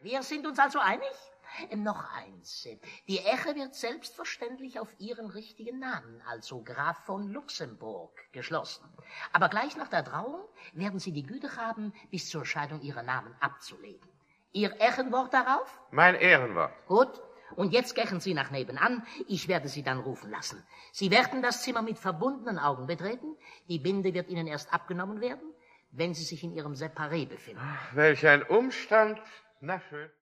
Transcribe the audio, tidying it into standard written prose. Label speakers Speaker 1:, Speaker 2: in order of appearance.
Speaker 1: Wir sind uns also einig? Noch eins. Die Eche wird selbstverständlich auf Ihren richtigen Namen, also Graf von Luxemburg, geschlossen. Aber gleich nach der Trauung werden Sie die Güte haben, bis zur Scheidung Ihren Namen abzulegen. Ihr Ehrenwort darauf?
Speaker 2: Mein Ehrenwort.
Speaker 1: Gut. Und jetzt gehen Sie nach nebenan. Ich werde Sie dann rufen lassen. Sie werden das Zimmer mit verbundenen Augen betreten. Die Binde wird Ihnen erst abgenommen werden, wenn Sie sich in Ihrem Separé befinden.
Speaker 2: Welch ein Umstand. Na schön.